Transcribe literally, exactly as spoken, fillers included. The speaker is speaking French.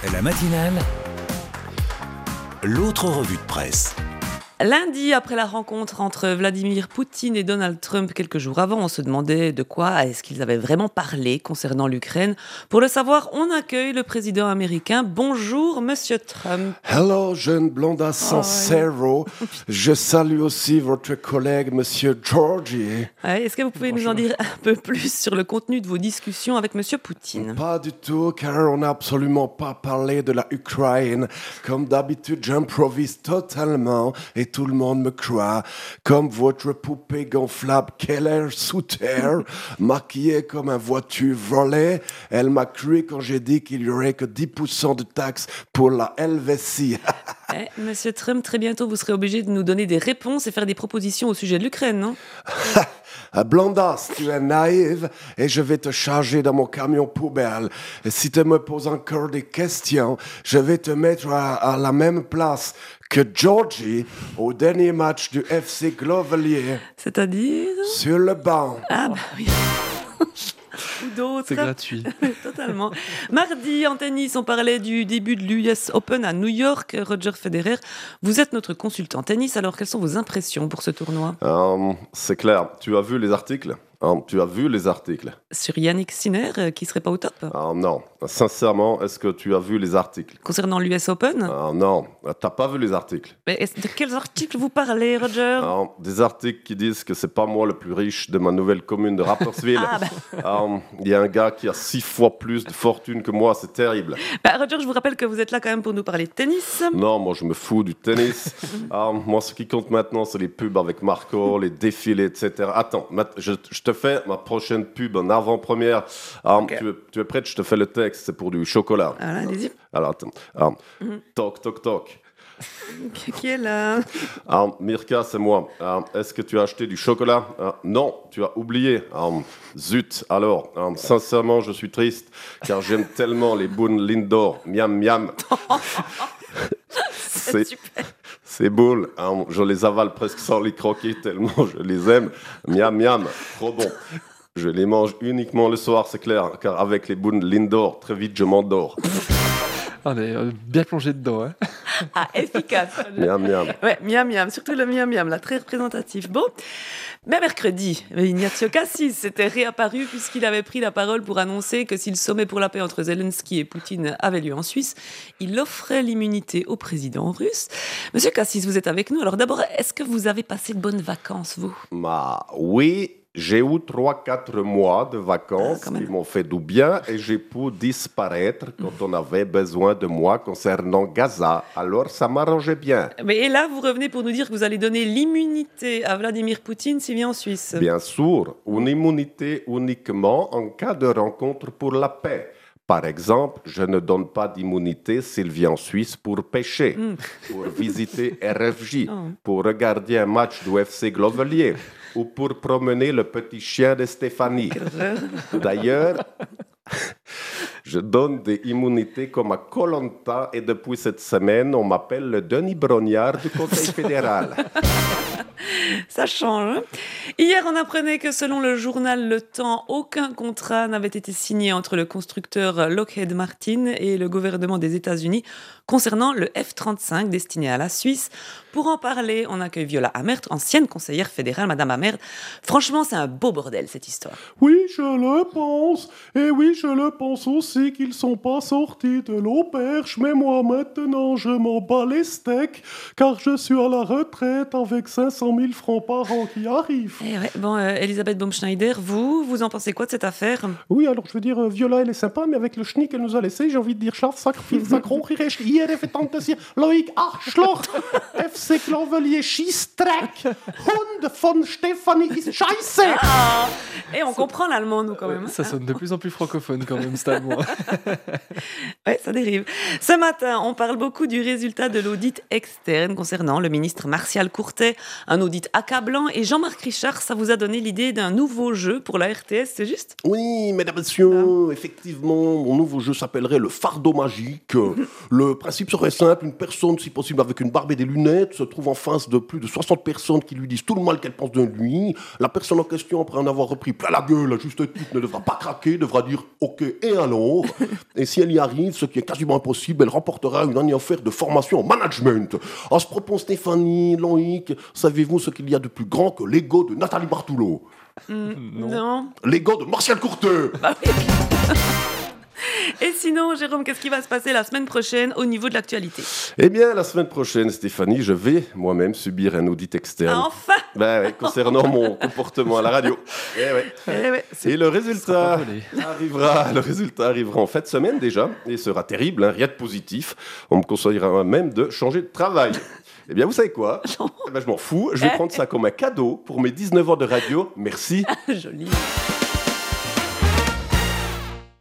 La matinale, l'autre revue de presse. Lundi, après la rencontre entre Vladimir Poutine et Donald Trump quelques jours avant, on se demandait de quoi est-ce qu'ils avaient vraiment parlé concernant l'Ukraine. Pour le savoir, on accueille le président américain. Bonjour, monsieur Trump. Hello, jeune blonda sincero. Oh, Je salue aussi votre collègue, monsieur Georgie. Ouais, est-ce que vous pouvez Bonjour. nous en dire un peu plus sur le contenu de vos discussions avec monsieur Poutine? Pas du tout, car on n'a absolument pas parlé de la Ukraine. Comme d'habitude, j'improvise totalement et tout le monde me croit, comme votre poupée gonflable Keller sous terre, maquillée comme une voiture volée. Elle m'a cru quand j'ai dit qu'il n'y aurait que dix pour cent de taxes pour la Helvétie. eh, Monsieur Trump, très bientôt, vous serez obligé de nous donner des réponses et faire des propositions au sujet de l'Ukraine, non? Blondas, tu es naïve et je vais te charger dans mon camion poubelle. Et si tu me poses encore des questions, je vais te mettre à, à la même place que Georgie au dernier match du F C Glovelier. C'est-à-dire? Sur le banc. Ah bah oui. Ou d'autres. C'est gratuit. Totalement. Mardi, en tennis, on parlait du début de l'U S Open à New York. Roger Federer, vous êtes notre consultant tennis, alors quelles sont vos impressions pour ce tournoi? euh, C'est clair, tu as vu les articles hein, Tu as vu les articles Sur Yannick Sinner, euh, qui serait pas au top? euh, Non, sincèrement, est-ce que tu as vu les articles concernant l'U S Open? euh, Non, t'as pas vu les articles. Mais de quels articles vous parlez, Roger? euh, Des articles qui disent que c'est pas moi le plus riche de ma nouvelle commune de Rapperswil. Ah bah. euh, Il y a un gars qui a six fois plus de fortune que moi, c'est terrible. Bah, Roger, je vous rappelle que vous êtes là quand même pour nous parler de tennis. Non, moi je me fous du tennis. euh, Moi ce qui compte maintenant, c'est les pubs avec Marco, les défilés, et cetera. Attends, je, je te fais ma prochaine pub en avant-première. Euh, okay. tu, es, tu es prête? Je te fais le texte, c'est pour du chocolat. Voilà, allez-y. Alors, attends. Euh, mm-hmm. Toc, toc, toc. Qui est là? euh, Mirka, c'est moi. Euh, est-ce que tu as acheté du chocolat? euh, Non, tu as oublié. Euh, zut, alors, euh, sincèrement, je suis triste, car j'aime tellement les boules Lindor. Miam, miam. C'est super. Ces boules, hein, je les avale presque sans les croquer tellement je les aime. Miam, miam, trop bon. Je les mange uniquement le soir, c'est clair, car avec les boules Lindor, très vite je m'endors. On est bien plongé dedans. Hein. Ah, efficace. Miam, miam. Ouais, miam, miam. Surtout le miam, miam, là, très représentatif. Bon, mais mercredi, Ignacio Cassis s'était réapparu puisqu'il avait pris la parole pour annoncer que si le sommet pour la paix entre Zelensky et Poutine avait lieu en Suisse, il offrait l'immunité au président russe. Monsieur Cassis, vous êtes avec nous. Alors d'abord, est-ce que vous avez passé de bonnes vacances, vous? Bah, oui. J'ai eu trois quatre mois de vacances ah, qui m'ont fait du bien et j'ai pu disparaître quand on avait besoin de moi concernant Gaza. Alors, ça m'arrangeait bien. Mais et là, vous revenez pour nous dire que vous allez donner l'immunité à Vladimir Poutine s'il vient en Suisse. Bien sûr, une immunité uniquement en cas de rencontre pour la paix. Par exemple, je ne donne pas d'immunité s'il vient en Suisse pour pêcher, mm. pour visiter R F J, oh. pour regarder un match du F C Glovelier ou pour promener le petit chien de Stéphanie. D'ailleurs, je donne des immunités comme à Koh Lanta et depuis cette semaine, on m'appelle le Denis Brognard du Conseil fédéral. Ça change. Hein? Hier, on apprenait que selon le journal Le Temps, aucun contrat n'avait été signé entre le constructeur Lockheed Martin et le gouvernement des États-Unis concernant le F trente-cinq destiné à la Suisse. Pour en parler, on accueille Viola Amert, ancienne conseillère fédérale. Madame Amert, franchement, c'est un beau bordel, cette histoire. Oui, je le pense. Et oui, je le pense aussi qu'ils ne sont pas sortis de l'auberge. Mais moi, maintenant, je m'en bats les steaks, car je suis à la retraite avec cinq cent mille francs par an qui arrivent. Eh ouais, bon, euh, Elisabeth Baumschneider, vous, vous en pensez quoi de cette affaire? Oui, alors je veux dire, euh, Viola, elle est sympa, mais avec le schnick qu'elle nous a laissé, j'ai envie de dire Schlaf, Sack, Viel, Sack, Hochrecht, I R F, Tantesier, Loïc, Arschloch, F C Clovelier, Schießdreck, Hund von Stéphanie ist Scheiße. Ah, et on comprend l'allemand, nous, quand même. Ça sonne de plus en plus francophone, quand même, cet allemand. Ouais, ça dérive. Ce matin, on parle beaucoup du résultat de l'audit externe concernant le ministre Martial Courtet, un audit dites accablant. Et Jean-Marc Richard, ça vous a donné l'idée d'un nouveau jeu pour la R T S, c'est juste ? Oui, mesdames et messieurs, effectivement, mon nouveau jeu s'appellerait le fardeau magique. Le principe serait simple, une personne, si possible avec une barbe et des lunettes, se trouve en face de plus de soixante personnes qui lui disent tout le mal qu'elle pense de lui. La personne en question, après en avoir repris plein la gueule, à juste titre, ne devra pas craquer, devra dire « ok, et alors ?» Et si elle y arrive, ce qui est quasiment impossible, elle remportera une année offerte de formation en management. À ce propos, Stéphanie, Loïc, savez-vous ce qu'il y a de plus grand que l'ego de Nathalie Bartoulot ? Mmh, non. L'ego de Martial Courteux. Bah oui. Et sinon, Jérôme, qu'est-ce qui va se passer la semaine prochaine au niveau de l'actualité ? Eh bien, la semaine prochaine, Stéphanie, je vais moi-même subir un audit externe. Enfin ! Ben ouais, concernant mon comportement à la radio. Eh ouais. Eh ouais, c'est- Et le résultat pas volé. arrivera, le résultat arrivera en fin de semaine déjà, et sera terrible, hein, rien de positif. On me conseillera même de changer de travail. Eh bien, vous savez quoi ? Eh ben, je m'en fous, je vais prendre ça comme un cadeau pour mes dix-neuf ans de radio. Merci. Joli.